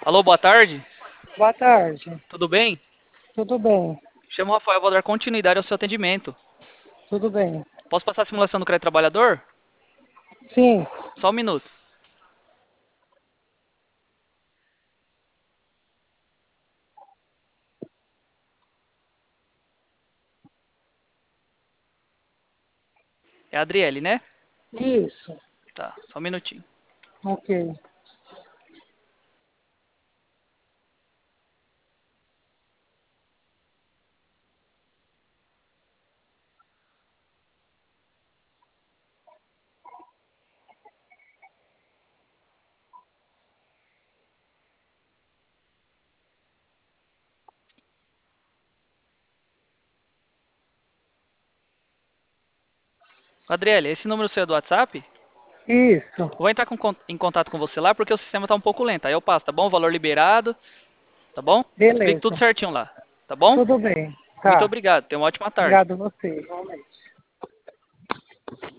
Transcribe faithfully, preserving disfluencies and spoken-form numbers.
Alô, boa tarde. Boa tarde. Tudo bem? Tudo bem? Chamo o Rafael, vou dar continuidade ao seu atendimento. Tudo bem? Posso passar a simulação do crédito trabalhador? Sim. Só um minuto. É a Adriele, né? Isso. Tá, só um minutinho. Ok. Adriele, esse número seu é do WhatsApp? Isso. Eu vou entrar com con- em contato com você lá porque o sistema tá um pouco lento. Aí eu passo, tá bom? O valor liberado, tá bom? Explico tudo Beleza. certinho lá, tá bom? Tudo bem. Muito Tá. obrigado, tenha uma ótima tarde. Obrigado a você, igualmente.